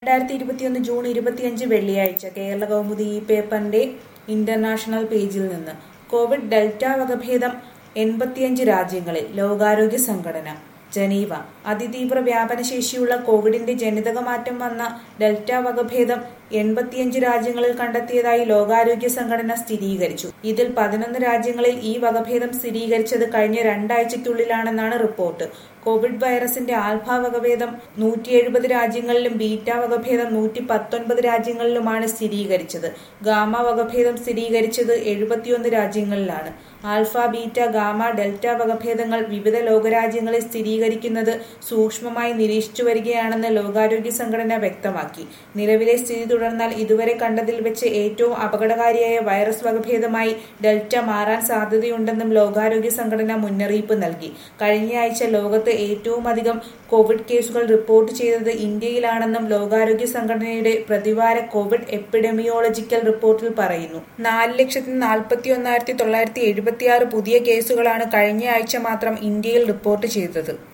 2021 June 25 വെള്ളിയാഴ്ച കേരളകൗമുദി ഈ പേപ്പറിന്റെ ഇന്റർനാഷണൽ പേജിൽ നിന്ന് കോവിഡ് ഡെൽറ്റ വകഭേദം 85 രാജ്യങ്ങളിൽ ലോകാരോഗ്യ സംഘടന ജനീവ അതിതീവ്ര വ്യാപനശേഷിയുള്ള കോവിഡിന്റെ ജനിതകമാറ്റം വന്ന ഡെൽറ്റ വകഭേദം 85 രാജ്യങ്ങളിൽ കണ്ടെത്തിയതായി ലോകാരോഗ്യ സംഘടന സ്ഥിരീകരിച്ചു. ഇതിൽ 11 രാജ്യങ്ങളിൽ ഈ വകഭേദം സ്ഥിരീകരിച്ചത് കഴിഞ്ഞ 2 ആഴ്ചയ്ക്കുള്ളിലാണെന്നാണ് റിപ്പോർട്ട്. കോവിഡ് വൈറസിന്റെ ആൽഫ വകഭേദം 170 രാജ്യങ്ങളിലും ബീറ്റ വകഭേദം 119 രാജ്യങ്ങളിലുമാണ് സ്ഥിരീകരിച്ചത്. ഗാമ വകഭേദം സ്ഥിരീകരിച്ചത് 71 രാജ്യങ്ങളിലാണ്. ആൽഫ, ബീറ്റ, ഗാമ, ഡെൽറ്റ വകഭേദങ്ങൾ വിവിധ ലോകരാജ്യങ്ങളിൽ സ്ഥിരീകരിക്കുന്നത് സൂക്ഷ്മമായി നിരീക്ഷിച്ചു വരികയാണെന്ന് ലോകാരോഗ്യ സംഘടന വ്യക്തമാക്കി. നിലവിലെ സ്ഥിതി തുടർന്നാൽ ഇതുവരെ കണ്ടതിൽ വെച്ച് ഏറ്റവും അപകടകാരിയായ വൈറസ് വകഭേദമായി ഡെൽറ്റ മാറാൻ സാധ്യതയുണ്ടെന്നും ലോകാരോഗ്യ സംഘടന മുന്നറിയിപ്പ് നൽകി. കഴിഞ്ഞയാഴ്ച ലോകത്ത് ഏറ്റവും അധികം കോവിഡ് കേസുകൾ റിപ്പോർട്ട് ചെയ്തത് ഇന്ത്യയിലാണെന്നും ലോകാരോഗ്യ സംഘടനയുടെ പ്രതിവാര കോവിഡ് എപ്പിഡെമിയോളജിക്കൽ റിപ്പോർട്ടിൽ പറയുന്നു. 4,41,976 പുതിയ കേസുകളാണ് കഴിഞ്ഞയാഴ്ച മാത്രം ഇന്ത്യയിൽ റിപ്പോർട്ട് ചെയ്തത്.